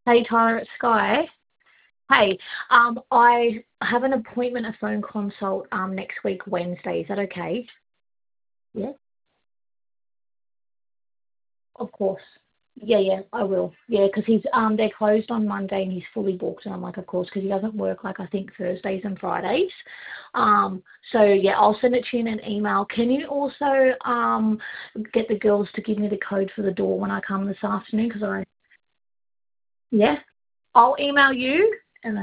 Hey, Tyler at Sky. Hey, I have an appointment, a phone consult, next week, Wednesday. Is that okay? Yeah, of course. Yeah, yeah, I will. Yeah, 'cause they're closed on Monday and he's fully booked, and I'm like, of course, 'cause he doesn't work like I think Thursdays and Fridays. So yeah, I'll send it to you in an email. Can you also get the girls to give me the code for the door when I come this afternoon? 'Cause yeah, I'll email you.